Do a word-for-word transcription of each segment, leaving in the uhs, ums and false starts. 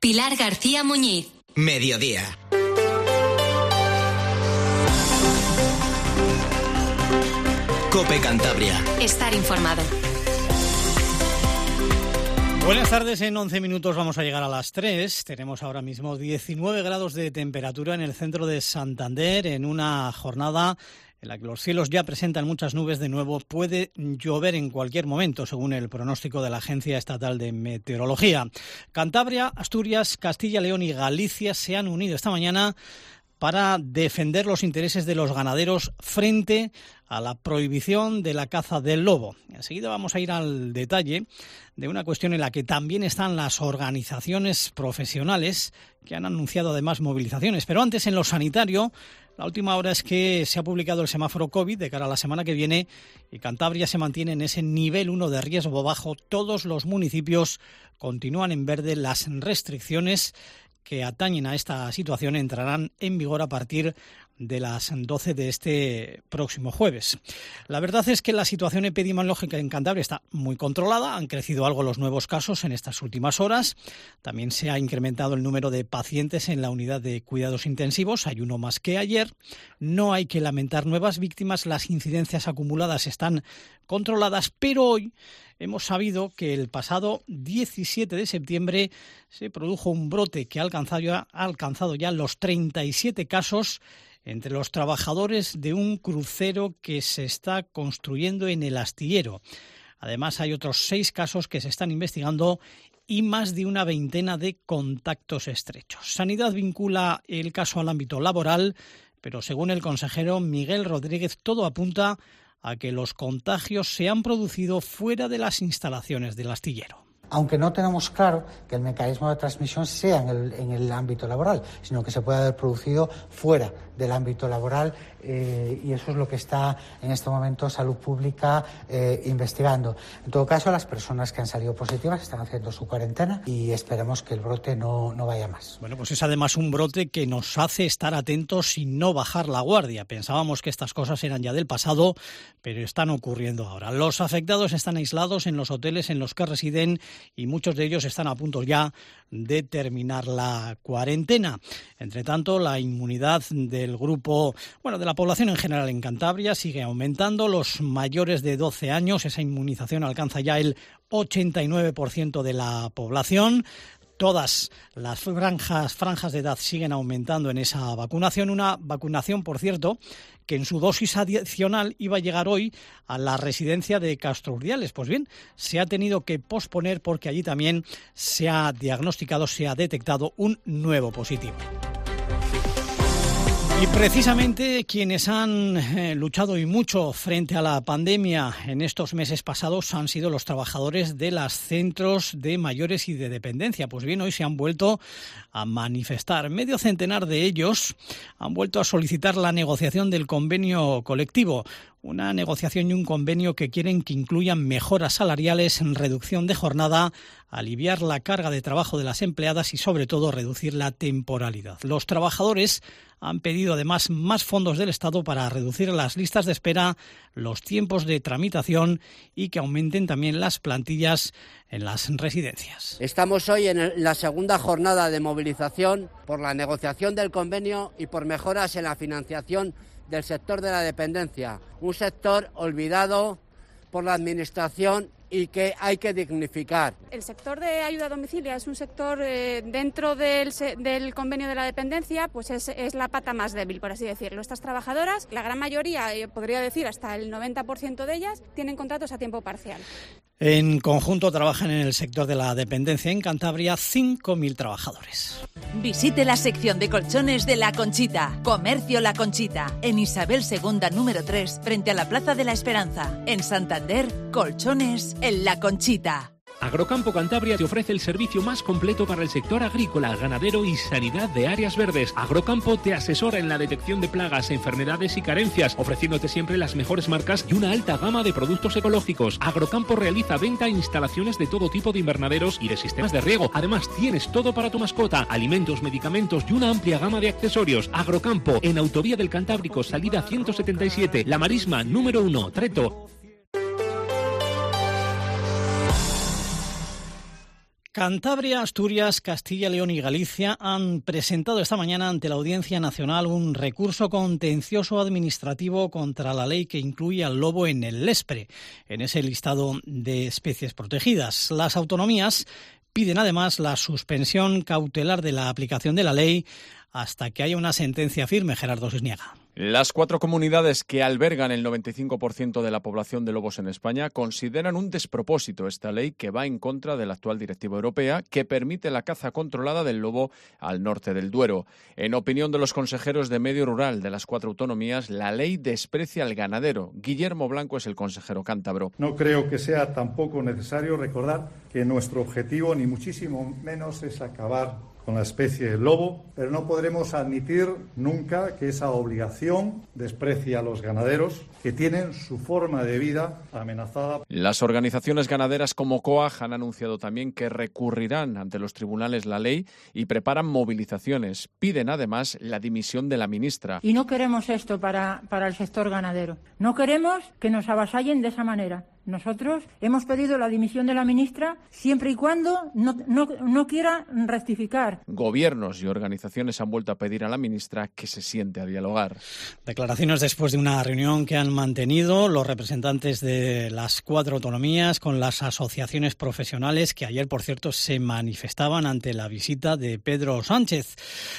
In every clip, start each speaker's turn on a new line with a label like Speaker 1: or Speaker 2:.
Speaker 1: Pilar García Muñiz.
Speaker 2: Mediodía. COPE Cantabria.
Speaker 1: Estar informado.
Speaker 3: Buenas tardes, en once minutos vamos a llegar a las tres. Tenemos ahora mismo diecinueve grados de temperatura en el centro de Santander, en una jornada en la que los cielos ya presentan muchas nubes. De nuevo puede llover en cualquier momento, según el pronóstico de la Agencia Estatal de Meteorología. Cantabria, Asturias, Castilla, León y Galicia se han unido esta mañana para defender los intereses de los ganaderos frente a la prohibición de la caza del lobo. Enseguida vamos a ir al detalle de una cuestión en la que también están las organizaciones profesionales, que han anunciado además movilizaciones. Pero antes, en lo sanitario, la última hora es que se ha publicado el semáforo COVID de cara a la semana que viene y Cantabria se mantiene en ese nivel uno de riesgo bajo. Todos los municipios continúan en verde. Las restricciones que atañen a esta situación entrarán en vigor a partir de las doce de este próximo jueves. La verdad es que la situación epidemiológica en Cantabria está muy controlada. Han crecido algo los nuevos casos en estas últimas horas. También se ha incrementado el número de pacientes en la unidad de cuidados intensivos. Hay uno más que ayer. No hay que lamentar nuevas víctimas. Las incidencias acumuladas están controladas, pero hoy hemos sabido que el pasado diecisiete de septiembre se produjo un brote que ha alcanzado ya, ha alcanzado ya los treinta y siete casos entre los trabajadores de un crucero que se está construyendo en el astillero. Además, hay otros seis casos que se están investigando y más de una veintena de contactos estrechos. Sanidad vincula el caso al ámbito laboral, pero según el consejero Miguel Rodríguez, todo apunta a que los contagios se han producido fuera de las instalaciones del astillero.
Speaker 4: Aunque no tenemos claro que el mecanismo de transmisión sea en el, en el ámbito laboral, sino que se puede haber producido fuera del ámbito laboral, eh, y eso es lo que está en este momento Salud Pública eh, investigando. En todo caso, las personas que han salido positivas están haciendo su cuarentena y esperemos que el brote no, no vaya más.
Speaker 3: Bueno, pues es además un brote que nos hace estar atentos y no bajar la guardia. Pensábamos que estas cosas eran ya del pasado, pero están ocurriendo ahora. Los afectados están aislados en los hoteles en los que residen y muchos de ellos están a punto ya de terminar la cuarentena. Entre tanto, la inmunidad del grupo, bueno, de la población en general en Cantabria sigue aumentando. Los mayores de doce años, esa inmunización alcanza ya el ochenta y nueve por ciento de la población. Todas las franjas, franjas de edad siguen aumentando en esa vacunación. Una vacunación, por cierto, que en su dosis adicional iba a llegar hoy a la residencia de Castro Urdiales. Pues bien, se ha tenido que posponer porque allí también se ha diagnosticado, se ha detectado un nuevo positivo. Y precisamente quienes han eh, luchado y mucho frente a la pandemia en estos meses pasados han sido los trabajadores de los centros de mayores y de dependencia. Pues bien, hoy se han vuelto a manifestar. Medio centenar de ellos han vuelto a solicitar la negociación del convenio colectivo. Una negociación y un convenio que quieren que incluyan mejoras salariales, reducción de jornada, aliviar la carga de trabajo de las empleadas y, sobre todo, reducir la temporalidad. Los trabajadores han pedido, además, más fondos del Estado para reducir las listas de espera, los tiempos de tramitación y que aumenten también las plantillas en las residencias.
Speaker 5: Estamos hoy en la segunda jornada de movilización por la negociación del convenio y por mejoras en la financiación del sector de la dependencia, un sector olvidado por la Administración y que hay que dignificar.
Speaker 6: El sector de ayuda a domicilio es un sector eh, dentro del, del convenio de la dependencia, pues es, es la pata más débil, por así decirlo. Estas trabajadoras, la gran mayoría, eh, podría decir hasta el noventa por ciento de ellas, tienen contratos a tiempo parcial.
Speaker 3: En conjunto trabajan en el sector de la dependencia en Cantabria cinco mil trabajadores.
Speaker 7: Visite la sección de colchones de La Conchita. Comercio La Conchita. En Isabel segunda número tres, frente a la Plaza de la Esperanza. En Santander, colchones en La Conchita.
Speaker 8: Agrocampo Cantabria te ofrece el servicio más completo para el sector agrícola, ganadero y sanidad de áreas verdes. Agrocampo te asesora en la detección de plagas, enfermedades y carencias, ofreciéndote siempre las mejores marcas y una alta gama de productos ecológicos. Agrocampo realiza venta e instalaciones de todo tipo de invernaderos y de sistemas de riego. Además, tienes todo para tu mascota, alimentos, medicamentos y una amplia gama de accesorios. Agrocampo, en Autovía del Cantábrico, salida ciento setenta y siete, La Marisma, número uno, Treto.
Speaker 3: Cantabria, Asturias, Castilla, León y Galicia han presentado esta mañana ante la Audiencia Nacional un recurso contencioso administrativo contra la ley que incluye al lobo en el Lespre, en ese listado de especies protegidas. Las autonomías piden además la suspensión cautelar de la aplicación de la ley hasta que haya una sentencia firme. Gerardo Cisniega.
Speaker 9: Las cuatro comunidades que albergan el noventa y cinco por ciento de la población de lobos en España consideran un despropósito esta ley que va en contra de la actual directiva europea que permite la caza controlada del lobo al norte del Duero. En opinión de los consejeros de Medio Rural de las cuatro autonomías, la ley desprecia al ganadero. Guillermo Blanco es el consejero cántabro.
Speaker 10: No creo que sea tampoco necesario recordar que nuestro objetivo, ni muchísimo menos, es acabar con la especie del lobo, pero no podremos admitir nunca que esa obligación desprecie a los ganaderos que tienen su forma de vida amenazada.
Speaker 9: Las organizaciones ganaderas como COAG han anunciado también que recurrirán ante los tribunales la ley y preparan movilizaciones. Piden además la dimisión de la ministra.
Speaker 11: Y no queremos esto para, para el sector ganadero. No queremos que nos avasallen de esa manera. Nosotros hemos pedido la dimisión de la ministra siempre y cuando no, no, no quiera rectificar.
Speaker 9: Gobiernos y organizaciones han vuelto a pedir a la ministra que se siente a dialogar.
Speaker 3: Declaraciones después de una reunión que han mantenido los representantes de las cuatro autonomías con las asociaciones profesionales que ayer, por cierto, se manifestaban ante la visita de Pedro Sánchez.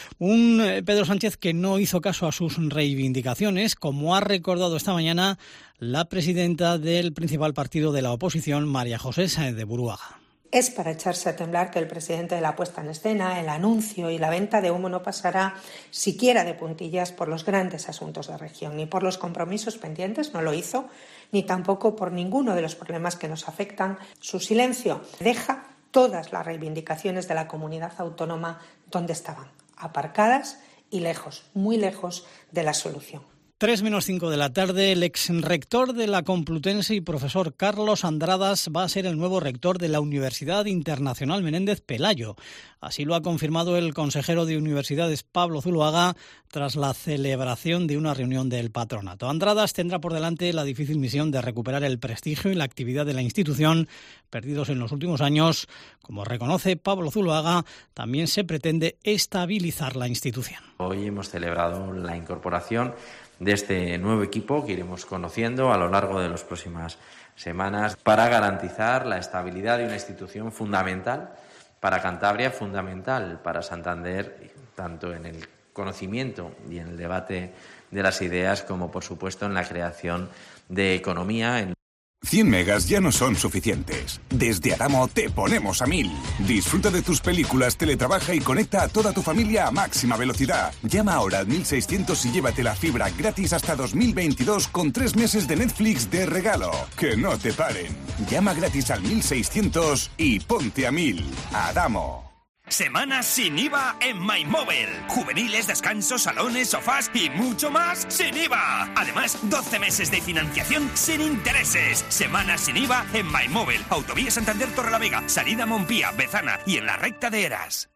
Speaker 3: Un Pedro Sánchez que no hizo caso a sus reivindicaciones, como ha recordado esta mañana la presidenta del principal partido de la oposición, María José Sáenz de Buruaga.
Speaker 12: Es para echarse a temblar que el presidente de la puesta en escena, el anuncio y la venta de humo no pasará siquiera de puntillas por los grandes asuntos de región, ni por los compromisos pendientes, no lo hizo, ni tampoco por ninguno de los problemas que nos afectan. Su silencio deja todas las reivindicaciones de la comunidad autónoma donde estaban, aparcadas y lejos, muy lejos de la solución.
Speaker 3: Tres menos cinco de la tarde, el ex rector de la Complutense y profesor Carlos Andradas va a ser el nuevo rector de la Universidad Internacional Menéndez Pelayo. Así lo ha confirmado el consejero de Universidades Pablo Zuloaga tras la celebración de una reunión del patronato. Andradas tendrá por delante la difícil misión de recuperar el prestigio y la actividad de la institución perdidos en los últimos años. Como reconoce Pablo Zuloaga, también se pretende estabilizar la institución.
Speaker 13: Hoy hemos celebrado la incorporación de este nuevo equipo que iremos conociendo a lo largo de las próximas semanas para garantizar la estabilidad de una institución fundamental para Cantabria, fundamental para Santander, tanto en el conocimiento y en el debate de las ideas como, por supuesto, en la creación de economía. En
Speaker 14: cien megas ya no son suficientes. Desde Adamo te ponemos a mil. Disfruta de tus películas, teletrabaja y conecta a toda tu familia a máxima velocidad. Llama ahora al mil seiscientos y llévate la fibra gratis hasta dos mil veintidós con tres meses de Netflix de regalo. Que no te paren. Llama gratis al mil seiscientos y ponte a mil. Adamo.
Speaker 15: Semanas sin I V A en MyMobile. Juveniles, descansos, salones, sofás y mucho más sin I V A. Además, doce meses de financiación sin intereses. Semanas sin I V A en MyMobile. Autovía Santander Torrelavega, salida Montpía, Bezana y en la recta de Eras.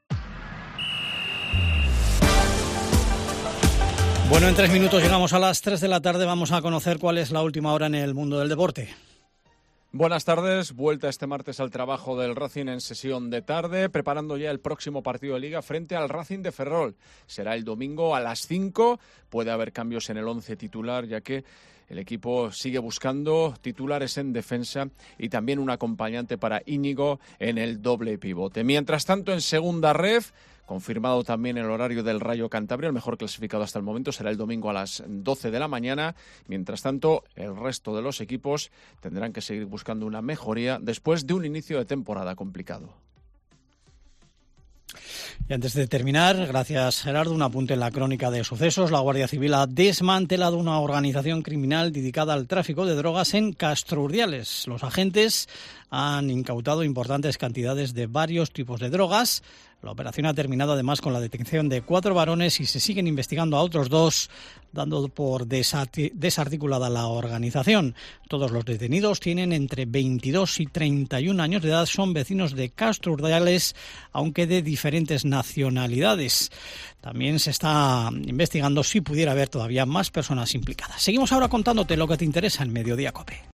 Speaker 3: Bueno, en tres minutos llegamos a las tres de la tarde. Vamos a conocer cuál es la última hora en el mundo del deporte.
Speaker 9: Buenas tardes, vuelta este martes al trabajo del Racing en sesión de tarde, preparando ya el próximo partido de Liga frente al Racing de Ferrol. Será el domingo a las cinco, puede haber cambios en el once titular, ya que el equipo sigue buscando titulares en defensa y también un acompañante para Íñigo en el doble pivote. Mientras tanto, en segunda ref, confirmado también el horario del Rayo Cantabria, el mejor clasificado hasta el momento será el domingo a las doce de la mañana. Mientras tanto, el resto de los equipos tendrán que seguir buscando una mejoría después de un inicio de temporada complicado.
Speaker 3: Y antes de terminar, gracias Gerardo, un apunte en la crónica de sucesos. La Guardia Civil ha desmantelado una organización criminal dedicada al tráfico de drogas en Castro Urdiales. Los agentes han incautado importantes cantidades de varios tipos de drogas. La operación ha terminado además con la detención de cuatro varones y se siguen investigando a otros dos, dando por desarticulada la organización. Todos los detenidos tienen entre veintidós y treinta y un años de edad, son vecinos de Castro Urdiales, aunque de diferentes nacionalidades. También se está investigando si pudiera haber todavía más personas implicadas. Seguimos ahora contándote lo que te interesa en Mediodía COPE.